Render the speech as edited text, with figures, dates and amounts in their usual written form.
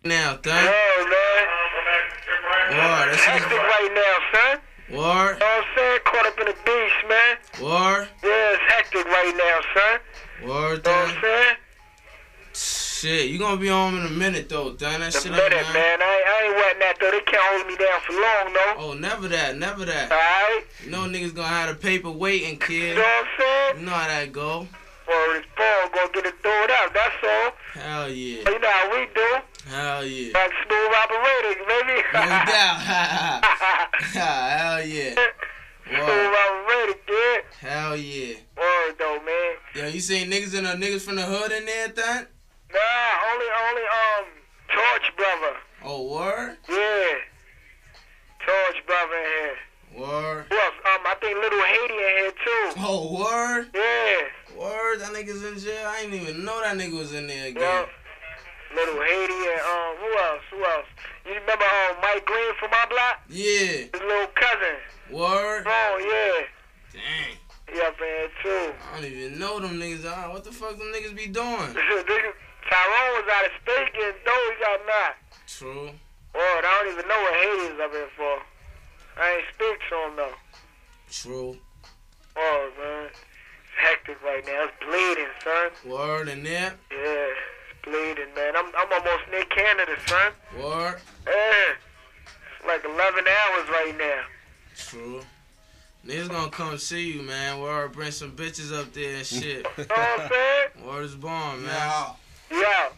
now, thing. Yeah, man. Word, that shit Hectic is... right now, son. Word, You know what I'm saying? Caught up in the beast, man. word, Yeah, it's hectic right now, son. word, You know what I'm thing. saying? Shit, you gonna be home in a minute, though, thing. That A shit minute, ain't, man. I ain't wetting that, though. They can't hold me down for long, no. Oh, never that, never that. Alright? You know niggas gonna have the paper waiting, You kid. know what I'm saying? You know how that go. Well, this ball gonna get it thrown out, that's all. Hell yeah. You know how we do. Hell yeah. Like smooth operating, baby. No doubt. Hell yeah. Smooth Word. operating, kid. Hell yeah. Word, though, man. Yo, you seen niggas from the hood in there, thing? Nah, only, Torch brother. Oh, word? Yeah. Torch brother in here. Word. Who else? I think Little Haiti in here, too. Oh, word? Yeah. Word? That nigga's in jail? I didn't even know that nigga was in there again. Yeah. Little Haiti and, who else? You remember, Mike Green from my block? Yeah. His little cousin. Word? Oh, yeah. Dang. He up in here, too. I don't even know them niggas. What the fuck them niggas be doing? Tyrone was out of state getting dough, he got knocked. True. Word, I don't even know what Haiti is up here for. I ain't speak to him, though. True. Oh, man. It's hectic right now. It's bleeding, son. Word and there. Yeah, it's bleeding, man. I'm almost near Canada, son. Word. Yeah. It's like 11 hours right now. True. Niggas gonna come see you, man. Word, bring some bitches up there and shit. You know what I'm saying? Word is born, man. Yeah. Yeah.